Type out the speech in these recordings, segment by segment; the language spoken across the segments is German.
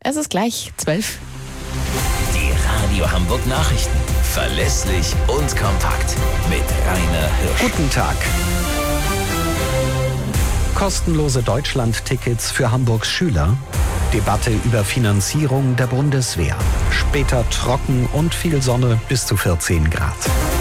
Es ist gleich 12. Die Radio Hamburg Nachrichten. Verlässlich und kompakt. Mit Rainer Hirsch. Guten Tag. Kostenlose Deutschland-Tickets für Hamburgs Schüler. Debatte über Finanzierung der Bundeswehr. Später trocken und viel Sonne bis zu 14 Grad.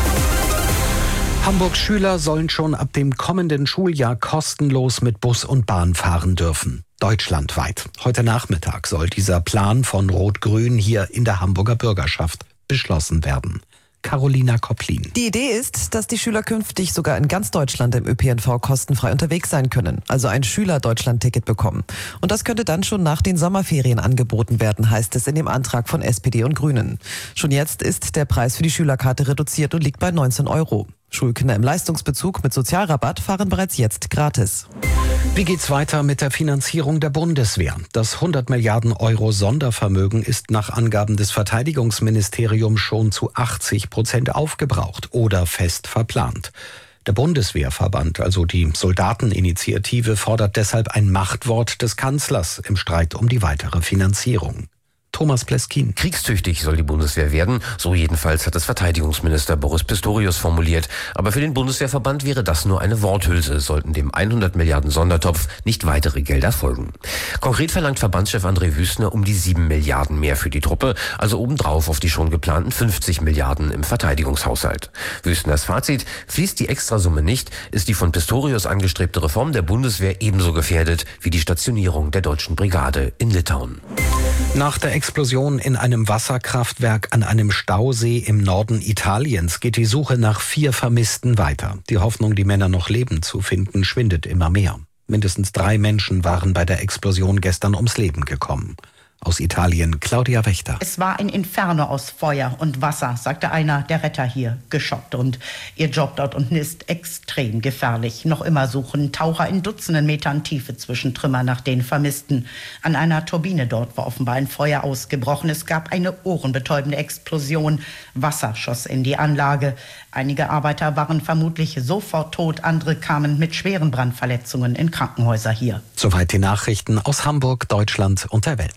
Hamburgs Schüler sollen schon ab dem kommenden Schuljahr kostenlos mit Bus und Bahn fahren dürfen. Deutschlandweit. Heute Nachmittag soll dieser Plan von Rot-Grün hier in der Hamburger Bürgerschaft beschlossen werden. Carolina Kopplin. Die Idee ist, dass die Schüler künftig sogar in ganz Deutschland im ÖPNV kostenfrei unterwegs sein können, also ein Schüler-Deutschland-Ticket bekommen. Und das könnte dann schon nach den Sommerferien angeboten werden, heißt es in dem Antrag von SPD und Grünen. Schon jetzt ist der Preis für die Schülerkarte reduziert und liegt bei 19 €. Schulkinder im Leistungsbezug mit Sozialrabatt fahren bereits jetzt gratis. Wie geht's weiter mit der Finanzierung der Bundeswehr? Das 100 Milliarden € Sondervermögen ist nach Angaben des Verteidigungsministeriums schon zu 80% aufgebraucht oder fest verplant. Der Bundeswehrverband, also die Soldateninitiative, fordert deshalb ein Machtwort des Kanzlers im Streit um die weitere Finanzierung. Thomas Pleskin. Kriegstüchtig soll die Bundeswehr werden, so jedenfalls hat es Verteidigungsminister Boris Pistorius formuliert. Aber für den Bundeswehrverband wäre das nur eine Worthülse, sollten dem 100 Milliarden Sondertopf nicht weitere Gelder folgen. Konkret verlangt Verbandschef André Wüstner um die 7 Milliarden mehr für die Truppe, also obendrauf auf die schon geplanten 50 Milliarden im Verteidigungshaushalt. Wüstners Fazit: Fließt die Extrasumme nicht, ist die von Pistorius angestrebte Reform der Bundeswehr ebenso gefährdet wie die Stationierung der deutschen Brigade in Litauen. Nach der Explosion in einem Wasserkraftwerk an einem Stausee im Norden Italiens geht die Suche nach 4 Vermissten weiter. Die Hoffnung, die Männer noch lebend zu finden, schwindet immer mehr. Mindestens 3 Menschen waren bei der Explosion gestern ums Leben gekommen. Aus Italien, Claudia Wächter. Es war ein Inferno aus Feuer und Wasser, sagte einer der Retter hier, geschockt. Und ihr Job dort unten ist extrem gefährlich. Noch immer suchen Taucher in Dutzenden Metern Tiefe zwischen Trümmer nach den Vermissten. An einer Turbine dort war offenbar ein Feuer ausgebrochen. Es gab eine ohrenbetäubende Explosion. Wasser schoss in die Anlage. Einige Arbeiter waren vermutlich sofort tot. Andere kamen mit schweren Brandverletzungen in Krankenhäuser hier. Soweit die Nachrichten aus Hamburg, Deutschland und der Welt.